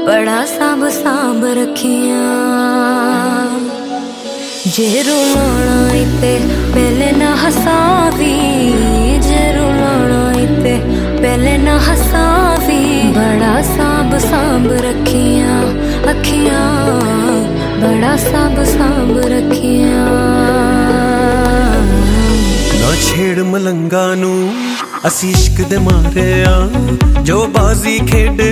बड़ा सांभ सांभ रखिया। जे रुलाना इते पहले ना हसावी, जे रुलाना इते पहले ना हसावी। बड़ा सांभ सांभ रखिया अखियां, बड़ा सांभ सांभ रखिया। ना छेड़ मलंगा नू असी इश्क दे मारे आ, जो बाजी खेड